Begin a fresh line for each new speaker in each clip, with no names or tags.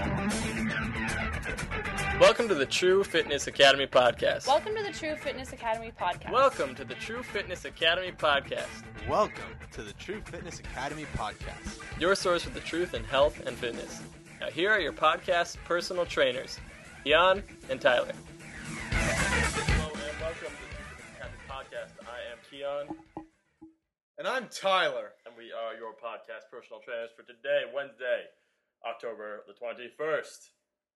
Welcome to the True Fitness Academy podcast.
Welcome to the True Fitness Academy podcast.
Welcome to the True Fitness Academy podcast.
Welcome to the True Fitness Academy podcast.
Your source for the truth in health and fitness. Now here are your podcast personal trainers, Keon and Tyler. Hello and welcome to the True Fitness Academy podcast. I am Keon.
And I'm Tyler.
And we are your podcast personal trainers for today, Wednesday, October the 21st.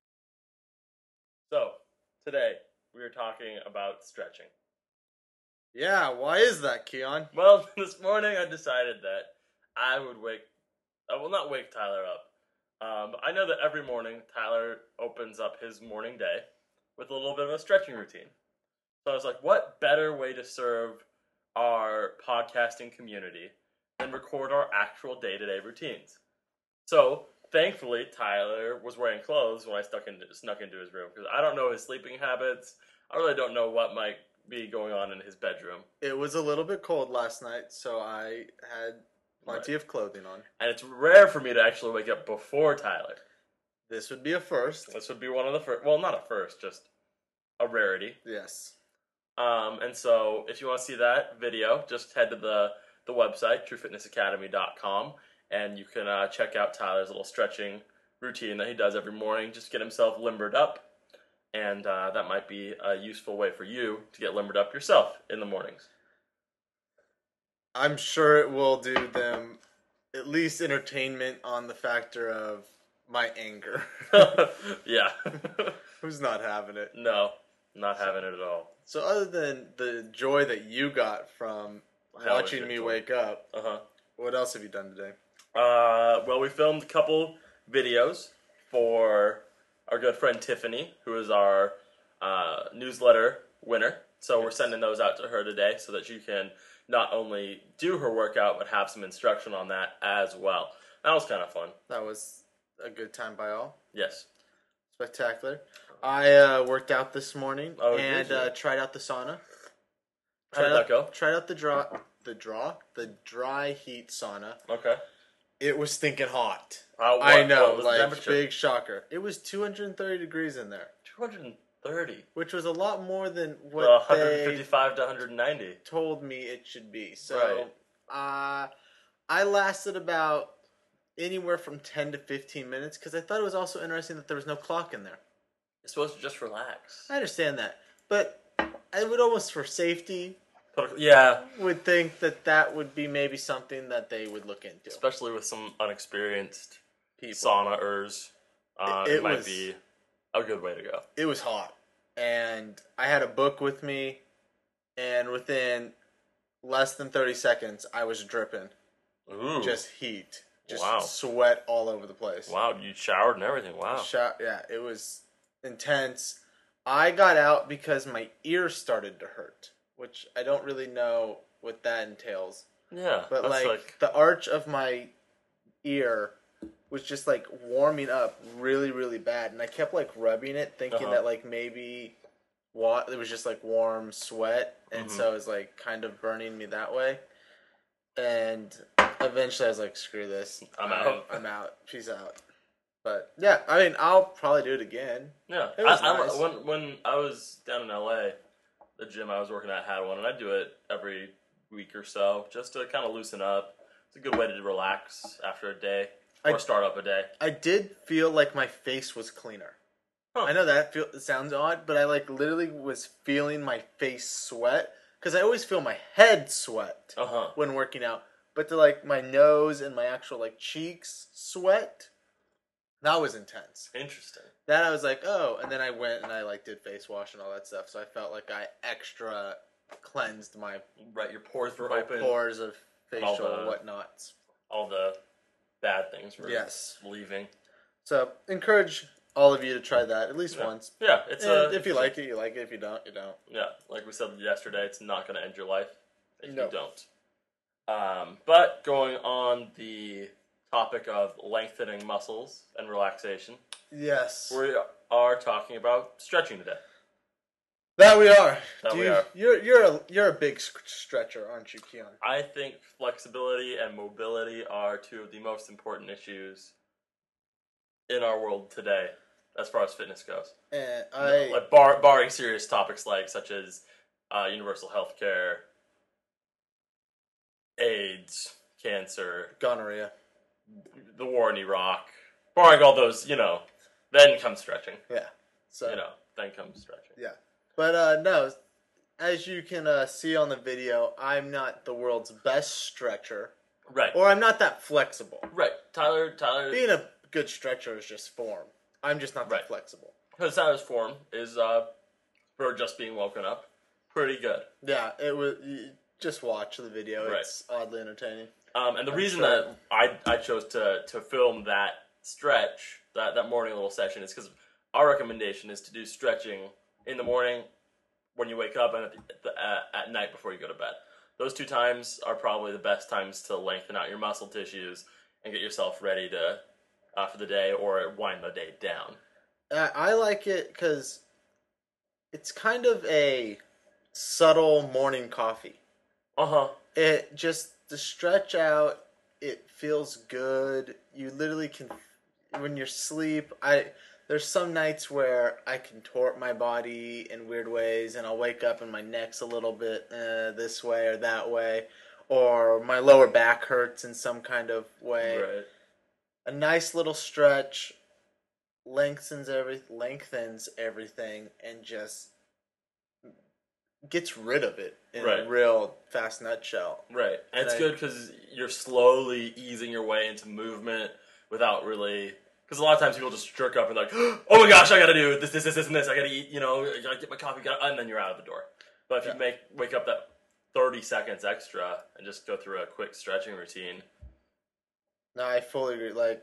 So, today, we are talking about stretching.
Yeah, why is that, Keon?
Well, this morning I decided that I would not wake Tyler up. I know that every morning Tyler opens up his morning day with a little bit of a stretching routine. So I was like, what better way to serve our podcasting community than record our actual day-to-day routines? So, thankfully, Tyler was wearing clothes when I snuck into his room, because I don't know his sleeping habits. I really don't know what might be going on in his bedroom.
It was a little bit cold last night, so I had plenty of clothing on.
And it's rare for me to actually wake up before Tyler.
This would be a first.
This would be one of the first. Well, not a first, just a rarity.
Yes.
And so, if you want to see that video, just head to the website, truefitnessacademy.com, and you can check out Tyler's little stretching routine that he does every morning. Just get himself limbered up, and that might be a useful way for you to get limbered up yourself in the mornings.
I'm sure it will do them at least entertainment on the factor of my anger.
Yeah.
Who's not having it?
No, not having it at all.
So other than the joy that you got from watching me wake up, what else have you done today?
Well, we filmed a couple videos for our good friend Tiffany, who is our newsletter winner. So we're sending those out to her today so that she can not only do her workout, but have some instruction on that as well. That was kind of fun.
That was a good time by all.
Yes.
Spectacular. I worked out this morning and
did you?
Tried out the sauna.
How did that go?
Tried out the dry heat sauna.
Okay.
It was stinking hot.
I
know,
what was
like
the temperature?
big shocker. It was 230 degrees in there,
230.
which was a lot more than what
155 to 190.
they told me it should be. So, I lasted about anywhere from 10 to 15 minutes because I thought it was also interesting that there was no clock in there.
You're supposed to just relax.
I understand that, but I would almost, for safety,
Yeah.
would think that would be maybe something that they would look into.
Especially with some unexperienced
People.
sauna-ers. It might
was-
be a good way to go.
It was hot, and I had a book with me, and within less than 30 seconds, I was dripping.
Ooh.
Just heat. Just
Wow.
sweat all over the place.
Wow, you showered and everything. Wow.
Yeah, it was intense. I got out because my ear started to hurt, which I don't really know what that entails.
Yeah.
But
that's
like the arch of my ear was just like warming up really, really bad, and I kept like rubbing it, thinking that like maybe it was just like warm sweat, and so it was like kind of burning me that way. And eventually, I was like, "Screw this!
I'm out.
I'm out. Peace out." But yeah, I mean, I'll probably do it again.
Yeah.
It was nice.
When I was down in LA, the gym I was working at had one, and I do it every week or so just to kind of loosen up. It's a good way to relax after a day or start up a day.
I did feel like my face was cleaner.
Huh.
I know that sounds odd, but I like literally was feeling my face sweat because I always feel my head sweat when working out, but to like my nose and my actual like cheeks sweat, that was intense.
Interesting.
That I was like, oh, and then I went and I like did face wash and all that stuff, so I felt like I extra cleansed my
Your pores were open.
pores of facial
the-
whatnots.
All the bad things were
Yes.
leaving.
So encourage all of you to try that at least once.
Yeah,
If you like it, you like it. If you don't, you don't.
Yeah, like we said yesterday, it's not going to end your life if
No.
you don't. But going on the topic of lengthening muscles and relaxation,
Yes.
we are talking about stretching today.
That we are.
We are.
You're a big stretcher, aren't you, Keon?
I think flexibility and mobility are two of the most important issues in our world today as far as fitness goes.
And
Like barring serious topics such as universal health care, AIDS, cancer,
gonorrhea.
the war in Iraq, barring all those, then comes stretching.
Yeah. So
then comes stretching.
Yeah. But no, as you can see on the video, I'm not the world's best stretcher.
Right.
Or I'm not that flexible.
Right. Tyler.
Being a good stretcher is just form. I'm just not that flexible.
Because Tyler's form is, for just being woken up, pretty good.
Yeah, it was. Just watch the video. Right. It's oddly entertaining.
And the reason that I chose to film that stretch, that morning little session, is because our recommendation is to do stretching in the morning when you wake up and at night before you go to bed. Those 2 times are probably the best times to lengthen out your muscle tissues and get yourself ready to for the day or wind the day down.
I like it because it's kind of a subtle morning coffee. It just, the stretch out, it feels good. You literally can, when you're asleep, there's some nights where I contort my body in weird ways, and I'll wake up and my neck's a little bit this way or that way, or my lower back hurts in some kind of way.
Right.
A nice little stretch lengthens everything, and just gets rid of it in a real fast nutshell.
Right. And it's good because you're slowly easing your way into movement without really... Because a lot of times people just jerk up and like, oh my gosh, I gotta do this, and this. I gotta eat, I gotta get my coffee, and then you're out of the door. But if you wake up that 30 seconds extra and just go through a quick stretching routine.
No, I fully agree. Like,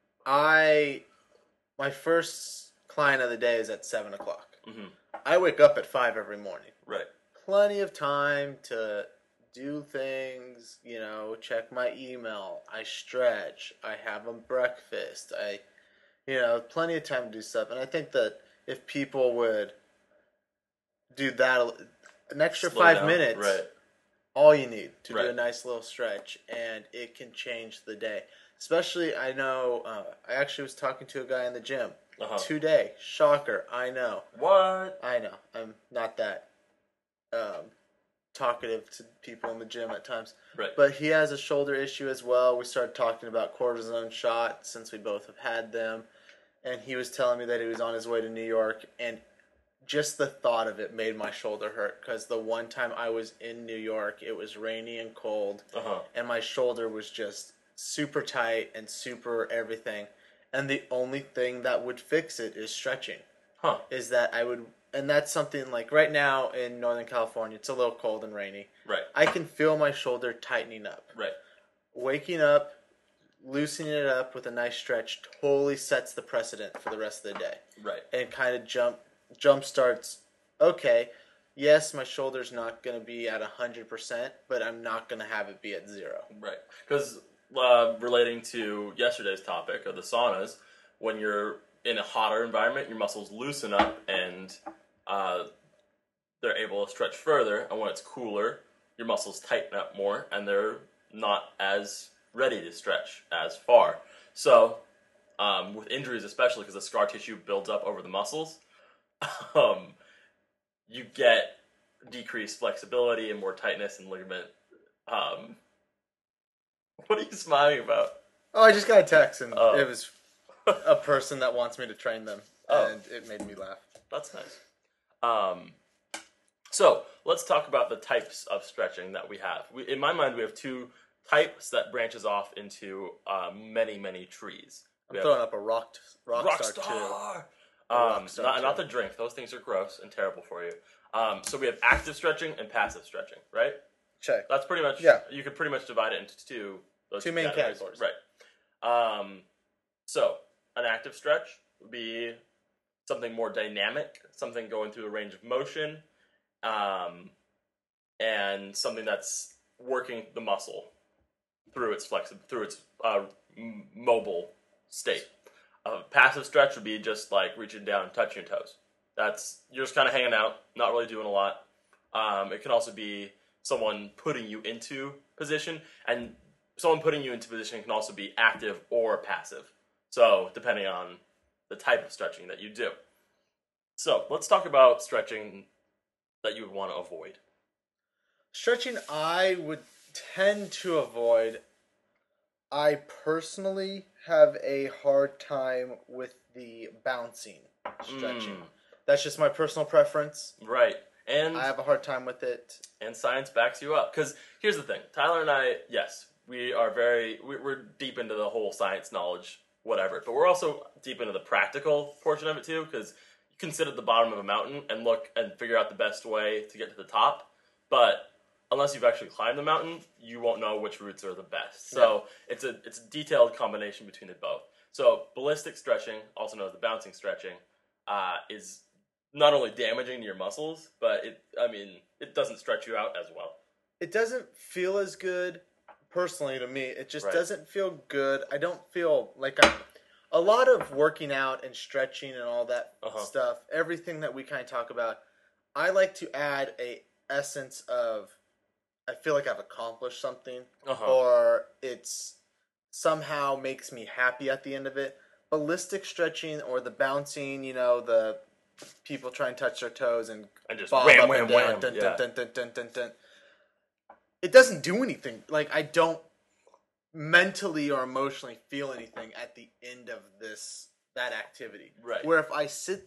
my first client of the day is at 7 o'clock.
Mm-hmm.
I wake up at 5 every morning.
Right.
Plenty of time to do things, check my email. I stretch. I have a breakfast. Plenty of time to do stuff. And I think that if people would do that, an extra
Slow
5
down.
minutes,
right.
all you need to do a nice little stretch, and it can change the day. Especially, I know, I actually was talking to a guy in the gym today. Shocker, I know.
What?
I know. I'm not that talkative to people in the gym at times.
Right.
But he has a shoulder issue as well. We started talking about cortisone shots since we both have had them. And he was telling me that he was on his way to New York, and just the thought of it made my shoulder hurt, because the one time I was in New York, it was rainy and cold, and my shoulder was just super tight and super everything. And the only thing that would fix it is stretching. Is that and that's something like right now in Northern California, it's a little cold and rainy.
Right.
I can feel my shoulder tightening up.
Right.
Waking up, loosening it up with a nice stretch totally sets the precedent for the rest of the day.
Right.
And kind of jump starts, okay, yes, my shoulder's not going to be at 100%, but I'm not going to have it be at 0.
Right. Because relating to yesterday's topic of the saunas, when you're in a hotter environment, your muscles loosen up and they're able to stretch further. And when it's cooler, your muscles tighten up more and they're not as ready to stretch as far. So, with injuries especially, because the scar tissue builds up over the muscles, you get decreased flexibility and more tightness and ligament. What are you smiling about?
Oh, I just got a text, and it was a person that wants me to train them, and it made me laugh.
That's nice. So, let's talk about the types of stretching that we have. In my mind, we have 2 types that branches off into many, many trees.
I'm throwing up a Rockstar too.
Not the drink. Those things are gross and terrible for you. So we have active stretching and passive stretching, right?
Check.
That's pretty much, you could pretty much divide it into two
main categories.
Right. So, an active stretch would be something more dynamic, something going through a range of motion, and something that's working the muscle through its mobile state. A passive stretch would be just like reaching down and touching your toes. You're just kind of hanging out, not really doing a lot. It can also be someone putting you into position, and someone putting you into position can also be active or passive. So, depending on the type of stretching that you do. So, let's talk about stretching that you would want to avoid.
Stretching I would tend to avoid. I personally have a hard time with the bouncing stretching. That's just my personal preference.
Right. And
I have a hard time with it.
And science backs you up. Because here's the thing. Tyler and I, yes, we're deep into the whole science knowledge, whatever. But we're also deep into the practical portion of it too. Because you can sit at the bottom of a mountain and look and figure out the best way to get to the top. But unless you've actually climbed the mountain, you won't know which routes are the best. So it's a detailed combination between the both. So ballistic stretching, also known as the bouncing stretching, is not only damaging to your muscles, but it doesn't stretch you out as well.
It doesn't feel as good, personally, to me. It just doesn't feel good. I don't feel like a lot of working out and stretching and all that stuff, everything that we kind of talk about, I like to add a essence of, I feel like I've accomplished something, or it's somehow makes me happy at the end of it. Ballistic stretching or the bouncing, the people try and touch their toes and
just
bob
wham,
up
wham,
and down,
wham.
dun,
Yeah.
dun, dun, dun, dun, dun. It doesn't do anything. Like, I don't mentally or emotionally feel anything at the end of that activity.
Right.
Where if I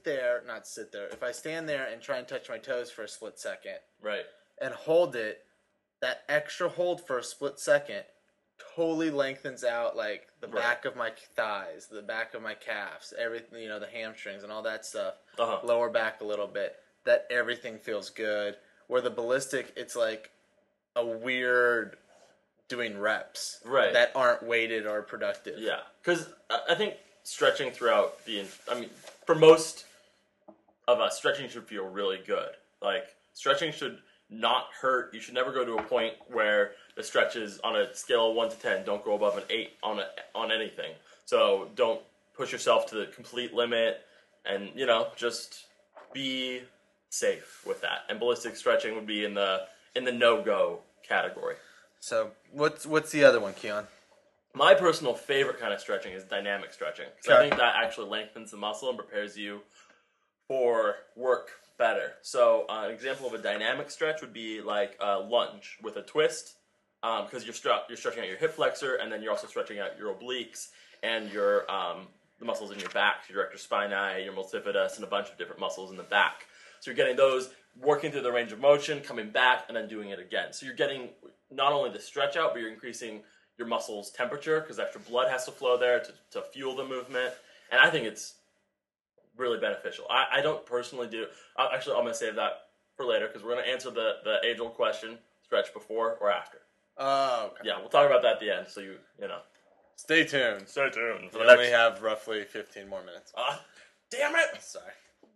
if I stand there and try and touch my toes for a split second,
Right.
and hold it, that extra hold for a split second totally lengthens out like the back of my thighs, the back of my calves, everything, the hamstrings and all that stuff. Lower back a little bit. That everything feels good. Where the ballistic, it's like a weird doing reps that aren't weighted or productive.
Yeah, because I think stretching throughout for most of us, stretching should feel really good. Like, stretching should not hurt. You should never go to a point where the stretches on a scale of 1 to 10 don't go above an 8 on anything. So don't push yourself to the complete limit, and just be safe with that. And ballistic stretching would be in the no-go category.
So what's the other one, Keon?
My personal favorite kind of stretching is dynamic stretching, because I think that actually lengthens the muscle and prepares you for work better. So an example of a dynamic stretch would be like a lunge with a twist, because you're stretching out your hip flexor, and then you're also stretching out your obliques and your the muscles in your back, your erector spinae, your multifidus, and a bunch of different muscles in the back. So you're getting those working through the range of motion, coming back, and then doing it again. So you're getting not only the stretch out, but you're increasing your muscles' temperature, because extra blood has to flow there to fuel the movement. And I think it's really beneficial. I don't personally do. Actually, I'm going to save that for later, because we're going to answer the age-old question: stretch before or after.
Oh, okay.
Yeah, we'll talk about that at the end. So you know.
Stay tuned.
Stay tuned.
We only have roughly 15 more minutes.
Damn it!
Sorry.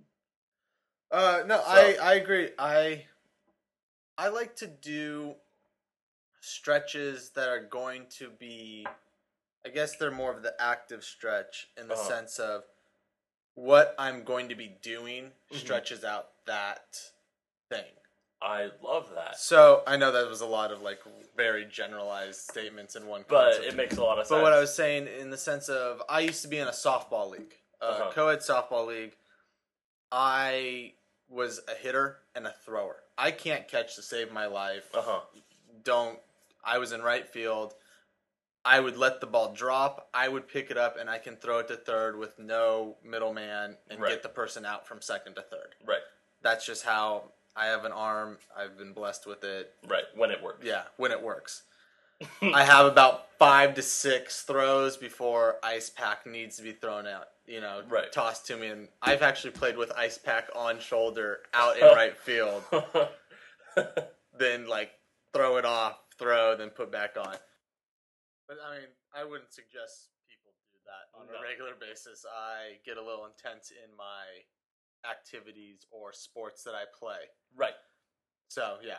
No, I agree. I like to do stretches that are going to be, I guess they're more of the active stretch in the sense of what I'm going to be doing stretches out that thing.
I love that.
So I know that was a lot of like very generalized statements in one concept.
But it makes a lot of sense.
But what I was saying in the sense of, I used to be in a softball league, co-ed softball league. I was a hitter and a thrower. I can't catch to save my life. I was in right field. I would let the ball drop. I would pick it up, and I can throw it to third with no middleman and get the person out from second to third.
Right.
That's just how I have an arm. I've been blessed with it.
Right, when it works.
Yeah, when it works. I have about 5 to 6 throws before ice pack needs to be thrown out. Tossed to me. And I've actually played with ice pack on shoulder out in right field. Then, throw it off, throw, then put back on. But, I wouldn't suggest people do that on a regular basis. I get a little intense in my activities or sports that I play.
Right.
So, yeah.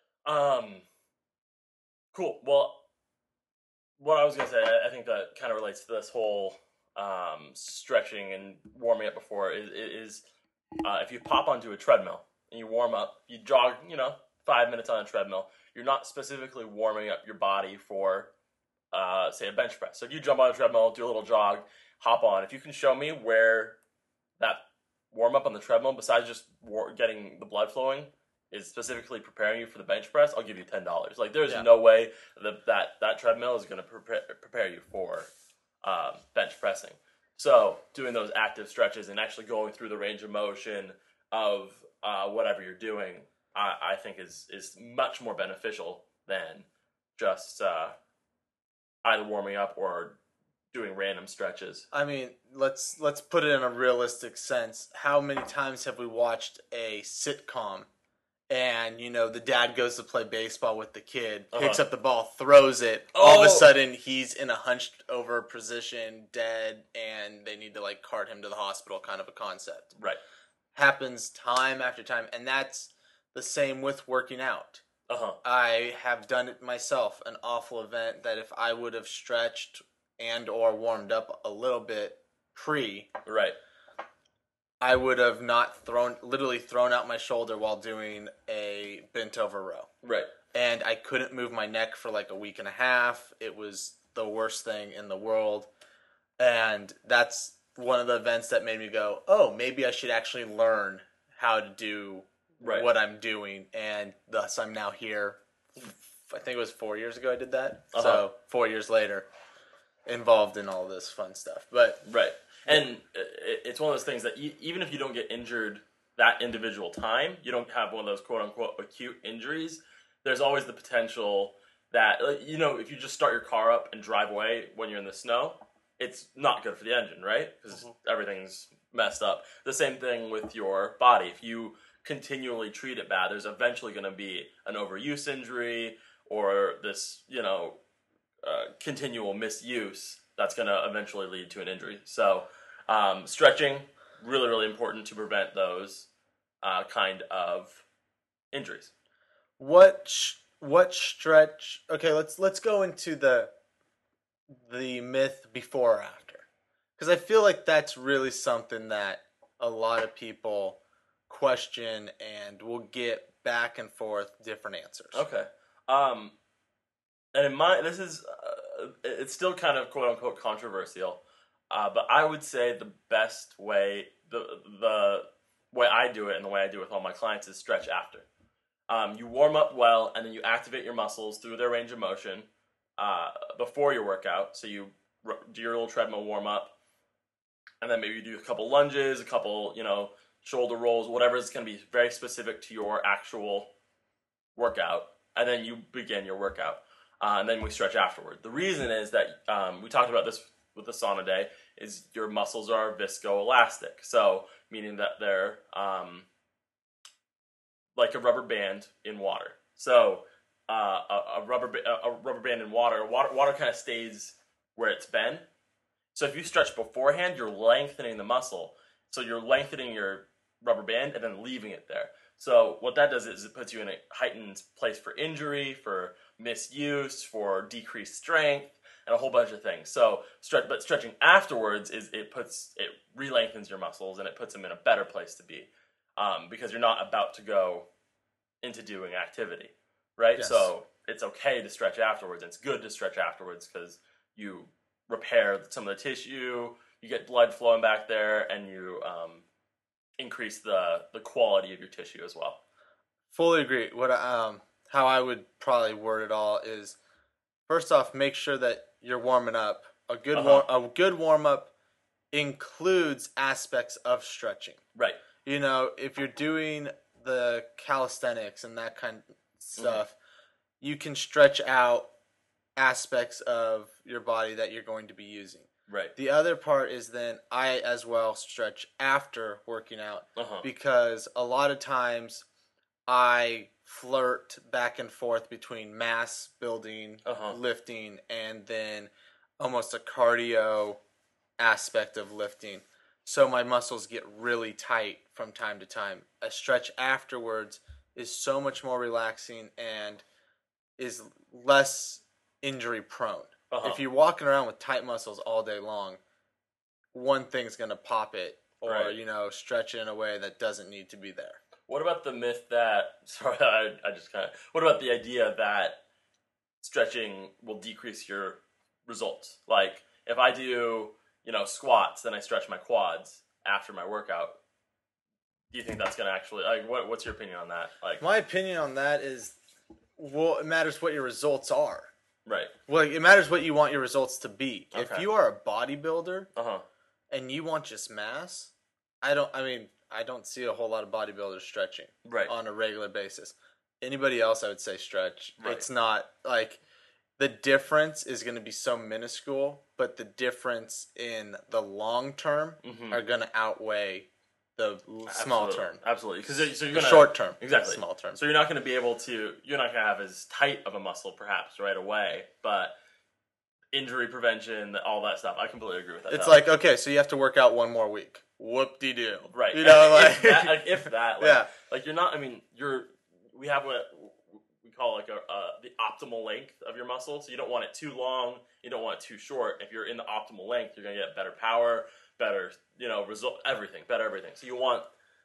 Cool. Well, what I was going to say, I think that kind of relates to this whole stretching and warming up before is if you pop onto a treadmill and you warm up, you jog, 5 minutes on a treadmill, you're not specifically warming up your body for say a bench press. So if you jump on a treadmill, do a little jog, hop on. If you can show me where that warm up on the treadmill, besides just getting the blood flowing, is specifically preparing you for the bench press, I'll give you $10. Like there's no way that treadmill is going to prepare you for bench pressing. So doing those active stretches and actually going through the range of motion of whatever you're doing, I think is much more beneficial than just either warming up or doing random stretches.
I mean, let's put it in a realistic sense. How many times have we watched a sitcom and, the dad goes to play baseball with the kid, picks up the ball, throws it, all of a sudden he's in a hunched over position, dead, and they need to cart him to the hospital, kind of a concept.
Right.
Happens time after time, and that's the same with working out. I have done it myself, an awful event that if I would have stretched and or warmed up a little bit
right,
I would have not literally thrown out my shoulder while doing a bent over row.
Right.
And I couldn't move my neck for a week and a half. It was the worst thing in the world. And that's one of the events that made me go, oh, maybe I should actually learn how to do what I'm doing. And thus I'm now here. I think it was 4 years ago I did that. So 4 years later, involved in all this fun stuff. But
right. And it's one of those things that even if you don't get injured that individual time, you don't have one of those quote-unquote acute injuries, there's always the potential that, if you just start your car up and drive away when you're in the snow, it's not good for the engine, right? Because everything's messed up. The same thing with your body. If you continually treat it bad, there's eventually going to be an overuse injury or this, continual misuse that's going to eventually lead to an injury. So stretching, really, really important to prevent those kind of injuries.
What stretch? Okay, let's go into the myth before or after, because I feel like that's really something that a lot of people question and will get back and forth different answers.
Okay. And in this is it's still kind of quote unquote controversial, but I would say the best way, the way I do it and the way I do it with all my clients is stretch after. You warm up well, and then you activate your muscles through their range of motion before your workout. So you do your little treadmill warm up, and then maybe you do a couple lunges, a couple, shoulder rolls, whatever is going to be very specific to your actual workout, and then you begin your workout. And then we stretch afterward. The reason is that we talked about this with the sauna day, is your muscles are viscoelastic. So meaning that they're like a rubber band in water. So a rubber band in water kind of stays where it's been. So if you stretch beforehand, you're lengthening the muscle. So you're lengthening your rubber band and then leaving it there. So what that does is it puts you in a heightened place for injury, for misuse, for decreased strength, and a whole bunch of things. So stretching afterwards it re-lengthens your muscles and it puts them in a better place to be, because you're not about to go into doing activity, right? Yes. So it's okay to stretch afterwards. It's good to stretch afterwards because you repair some of the tissue, you get blood flowing back there, and you increase the quality of your tissue as well.
Fully agree. How I would probably word it all is, first off, make sure that you're warming up. A good warm up includes aspects of stretching.
Right.
If you're doing the calisthenics and that kind of stuff, you can stretch out aspects of your body that you're going to be using.
Right.
The other part is then I as well stretch after working out, because a lot of times I flirt back and forth between mass building, lifting, and then almost a cardio aspect of lifting. So my muscles get really tight from time to time. A stretch afterwards is so much more relaxing and is less injury prone. If you're walking around with tight muscles all day long, one thing's going to pop it, or, stretch it in a way that doesn't need to be there.
What about the myth that, what about the idea that stretching will decrease your results. Like if I do, squats, then I stretch my quads after my workout. Do you think that's gonna actually what's your opinion on that? Like
my opinion on that is, well, it matters what your results are.
right.
Well, it matters what you want your results to be.
Okay.
If you are a bodybuilder
Uh-huh.
and you want just mass, I don't see a whole lot of bodybuilders stretching
Right.
on a regular basis. Anybody else, I would say stretch.
Right.
It's not like the difference is going to be so minuscule, but the difference in the long term are going to outweigh the small term.
Absolutely, because you're
The
gonna
short term,
exactly
small term.
So you're not going to be able to. You're not going to have as tight of a muscle, perhaps, right away. But injury prevention, all that stuff, I completely agree with that.
It's like, okay, so you have to work out one more week. Whoop-de-doo.
right, if that,
yeah,
like you're not. I mean, we have what we call like the optimal length of your muscle. So you don't want it too long. You don't want it too short. If you're in the optimal length, you're going to get better power, better result, better everything. So you want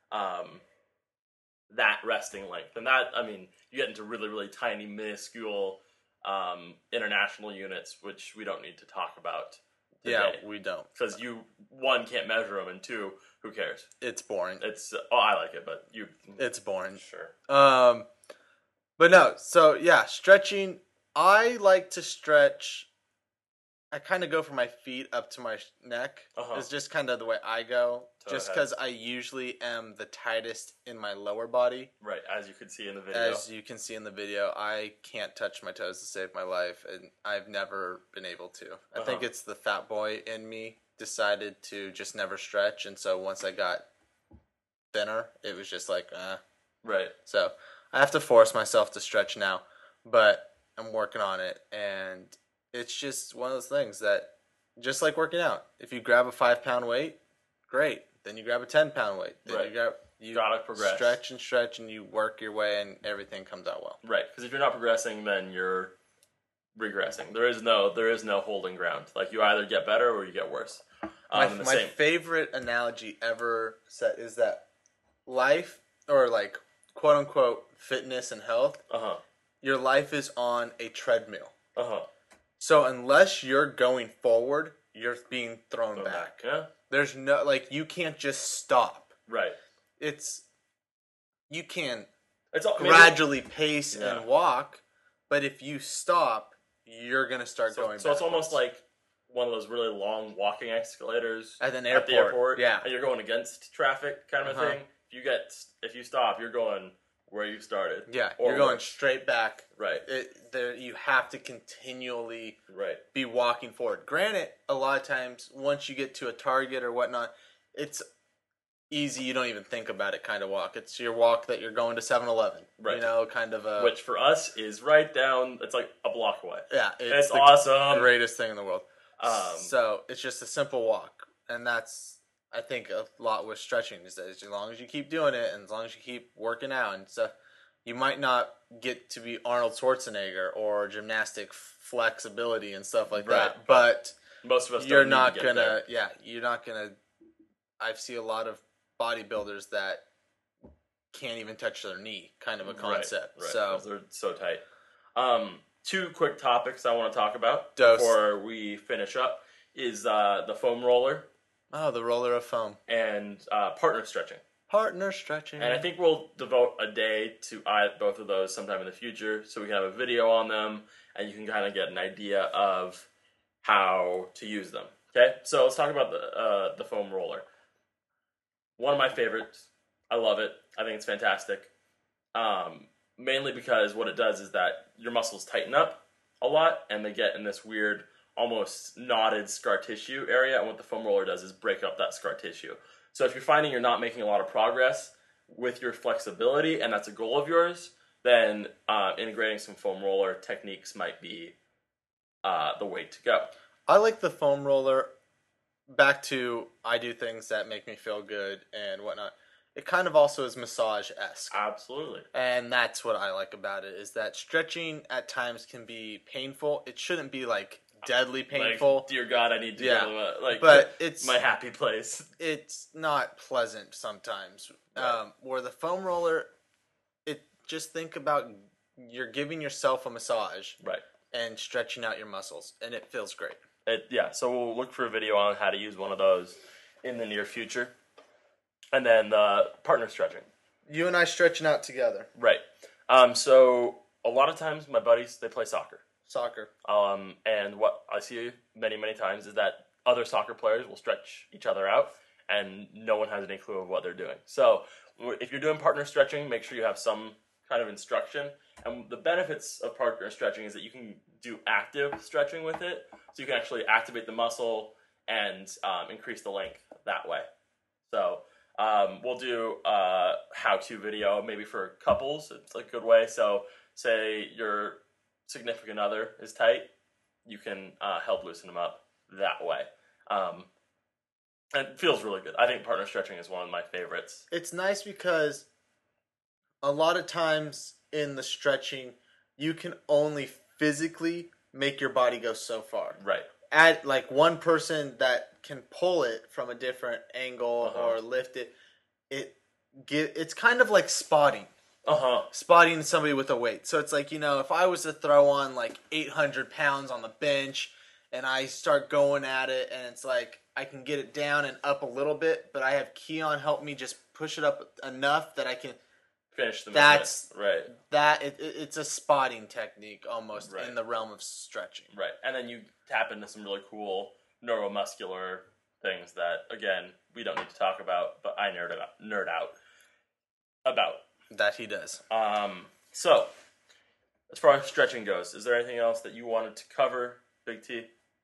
that resting length, and that, I mean, you get into really, really tiny, minuscule international units, which we don't need to talk about today.
Yeah, we don't,
because one, can't measure them, and two, who cares?
It's boring.
I like it, but
it's boring.
Sure.
But no, so yeah, stretching. I like to stretch. I kind of go from my feet up to my neck. It's just kind of the way I go. Just because I usually am the tightest in my lower body.
Right, as you can see in the video.
I can't touch my toes to save my life, and I've never been able to. I think it's the fat boy in me decided to just never stretch, and so once I got thinner, it was just like,
Right.
So I have to force myself to stretch now, but I'm working on it, and it's just one of those things that, just like working out, if you grab a 5-pound weight, great. Then you grab a 10-pound weight. Then
right.
you
gotta progress.
Stretch, and you work your way, and everything comes out well.
Right, because if you're not progressing, then you're regressing. There is no holding ground. Like, you either get better or you get worse.
My favorite analogy ever set is that life, or like quote unquote fitness and health, your life is on a treadmill. So unless you're going forward, you're being thrown back.
Yeah.
There's no, like, you can't just stop.
Right.
You can
gradually
pace and walk, but if you stop, you're going to start going backwards.
So it's almost like one of those really long walking escalators
at the
airport.
Yeah.
And you're going against traffic kind of a thing. If you stop, you're going where you started.
Yeah, you're going straight back.
Right.
You have to continually
right.
be walking forward. Granted, a lot of times, once you get to a target or whatnot, it's easy. You don't even think about it kind of walk. It's your walk that you're going to 7-Eleven.
Right.
Kind of a...
Which for us is right down, it's like a block away.
Yeah.
It's awesome.
Greatest thing in the world. So it's just a simple walk. And that's, I think, a lot with stretching is that as long as you keep doing it and as long as you keep working out and stuff, you might not get to be Arnold Schwarzenegger or gymnastic flexibility and stuff like that. But
most of us
you're not gonna. Yeah, you're not gonna. I see a lot of bodybuilders that can't even touch their knee, kind of a concept.
Right.
So
they're so tight. Two quick topics I want to talk about
Dose.
before we finish up is the foam roller.
Oh, the roller of foam.
And partner stretching.
Partner stretching.
And I think we'll devote a day to both of those sometime in the future so we can have a video on them and you can kind of get an idea of how to use them. Okay? So let's talk about the foam roller. One of my favorites. I love it. I think it's fantastic. Mainly because what it does is that your muscles tighten up a lot and they get in this weird, almost knotted scar tissue area, and what the foam roller does is break up that scar tissue. So if you're finding you're not making a lot of progress with your flexibility, and that's a goal of yours, then integrating some foam roller techniques might be the way to go.
I like the foam roller. Back to, I do things that make me feel good and whatnot. It kind of also is massage-esque.
Absolutely.
And that's what I like about it, is that stretching at times can be painful. It shouldn't be, like, deadly painful.
Like, dear God, I need to go to
but it's
my happy place.
It's not pleasant sometimes.
Right.
Where the foam roller, just think about you're giving yourself a massage.
Right.
and stretching out your muscles, and it feels great.
So we'll look for a video on how to use one of those in the near future. And then partner stretching.
You and I stretching out together.
Right. So a lot of times my buddies, they play soccer. And what I see many, many times is that other soccer players will stretch each other out, and no one has any clue of what they're doing. So if you're doing partner stretching, make sure you have some kind of instruction. And the benefits of partner stretching is that you can do active stretching with it, so you can actually activate the muscle and increase the length that way. So we'll do a how-to video maybe for couples. It's a good way. So say your significant other is tight, you can help loosen them up that way. And it feels really good. I think partner stretching is one of my favorites.
It's nice because a lot of times in the stretching, you can only physically make your body go so far.
Right.
Add like one person that can pull it from a different angle or lift it. It's kind of like spotting. Spotting somebody with a weight. So it's like, if I was to throw on like 800 pounds on the bench and I start going at it, and it's like I can get it down and up a little bit, but I have Keon help me just push it up enough that I can
finish the movement.
Right. It's a spotting technique almost in the realm of stretching.
Right. And then you tap into some really cool neuromuscular things that, again, we don't need to talk about, but I nerd out about.
That he does.
So, as far as stretching goes, is there anything else that you wanted to cover, Big T?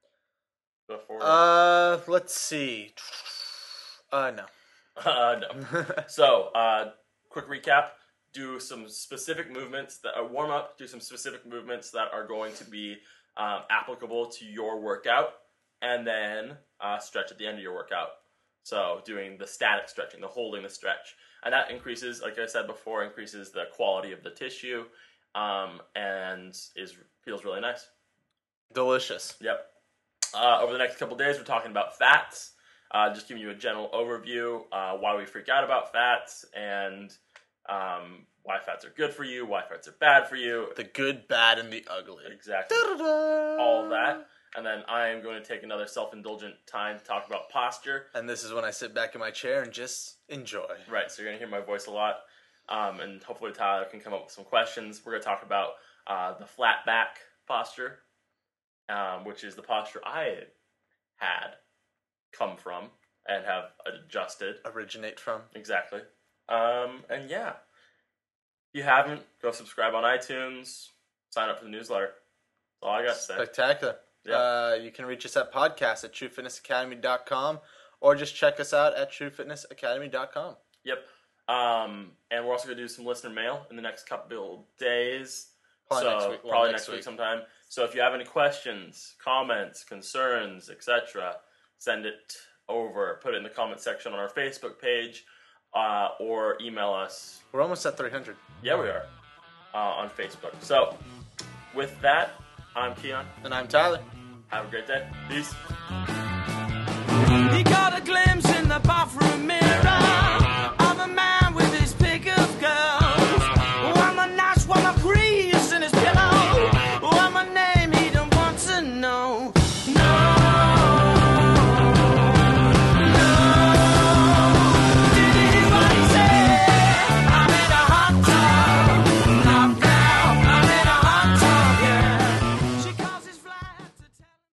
Before?
Let's see. No.
No. So, quick recap. Do some specific movements that warm up. Do some specific movements that are going to be applicable to your workout, and then stretch at the end of your workout. So, doing the static stretching, the holding the stretch. And that increases, like I said before, increases the quality of the tissue, and feels really nice.
Delicious.
Yep. Over the next couple days, we're talking about fats. Just giving you a general overview, why we freak out about fats, and why fats are good for you, why fats are bad for you.
The good, bad, and the ugly.
Exactly. Da-da-da. All of that. And then I am going to take another self-indulgent time to talk about posture.
And this is when I sit back in my chair and just enjoy.
Right, so you're going to hear my voice a lot. And hopefully Tyler can come up with some questions. We're going to talk about the flat back posture, which is the posture I had come from and have adjusted.
Originate from.
Exactly. And yeah, if you haven't, go subscribe on iTunes, sign up for the newsletter. That's all I got to say.
Spectacular.
Yeah.
You can reach us at podcast at truefitnessacademy.com or just check us out at truefitnessacademy.com.
Yep. And we're also going to do some listener mail in the next couple days. Probably next week sometime. So if you have any questions, comments, concerns, etc., send it over. Put it in the comment section on our Facebook page, or email us.
We're almost at 300.
Yeah, we are. On Facebook. So, with that, I'm Keon.
And I'm Tyler.
Have a great day. Peace.
He got a glimpse in the bathroom mirror of a man with his pick of girls. One the Nash, one the grease in his pillow. One my name he don't want to know.